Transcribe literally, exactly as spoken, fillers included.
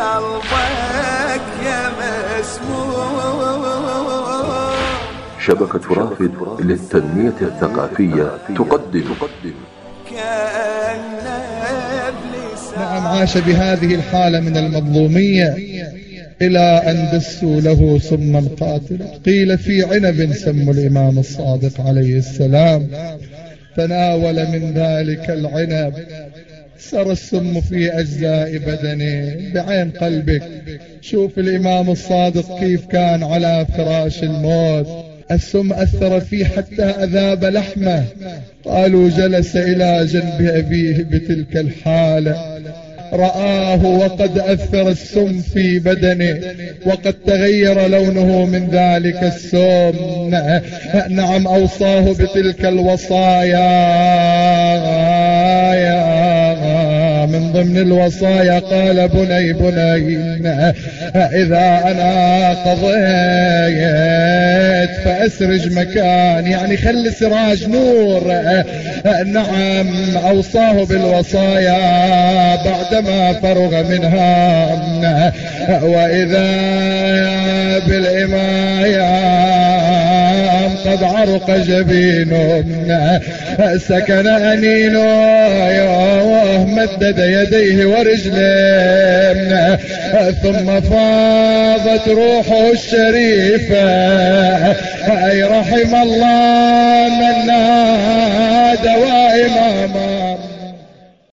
قلبك يا مسموم. شبكة رافد للتنمية الثقافية تقدم نعم، عاش بهذه الحالة من المظلومية إلى أن دسوا له سما قاتلا. قيل في عنب سموا الإمام الصادق عليه السلام، تناول من ذلك العنب، سر السم في أجزاء بدنه. بعين قلبك شوف الإمام الصادق كيف كان على فراش الموت، السم أثر فيه حتى أذاب لحمه. قالوا جلس إلى جنب أبيه بتلك الحالة، رآه وقد أثر السم في بدنه وقد تغير لونه من ذلك السم. نعم، أوصاه بتلك الوصايا. من ضمن الوصايا قال: بني بني إذا أنا قضيت فأسرج مكان، يعني خلي سراج نور. نعم، أوصاه بالوصايا بعدما فرغ منها. وإذا بالإمام قد عرق جبينه، سكن أنينه، مدد يديه ورجليه، ثم فاضت روحه الشريفة. أي رحم الله من نادى وإماما